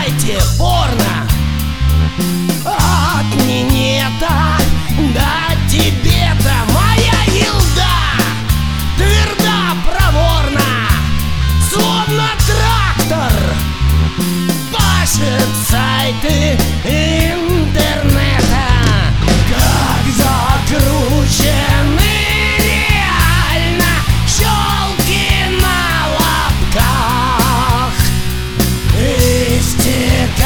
сайте порно от минета до Тибета. Моя елда тверда, проворна, словно трактор пашет сайты интернета. Как закручены реально щелки на лобках, истекают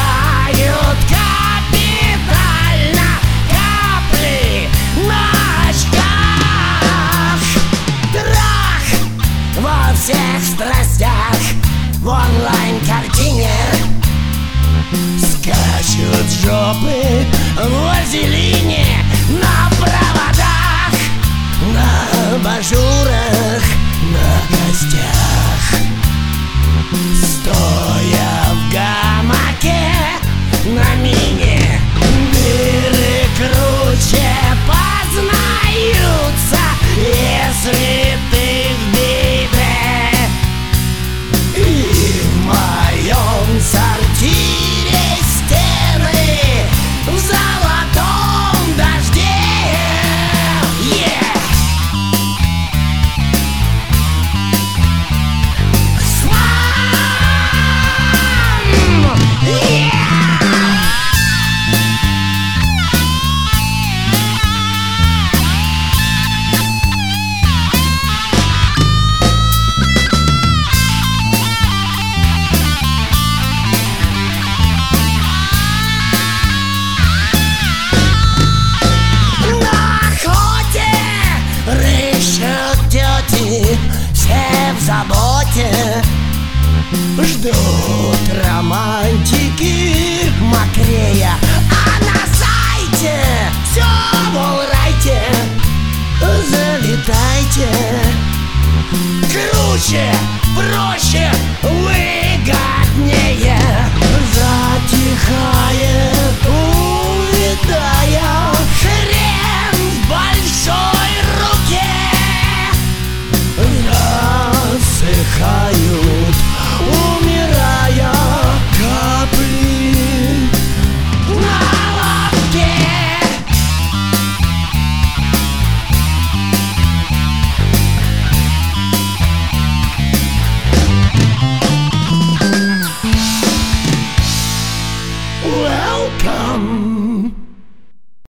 капитально капли на очках. Трах во всех страстях в онлайн-картине. Скачут жопы в вазелине на проводах, на абажурах, на костях. Стоя в гамаке на мине, дыры круче познаются, если ты в беде. И в моем сортире стены в золотом дожде. Рыщут тети, все в заботе, ждут романтики мокрея. А на сайте все в олрайте, залетайте. Круче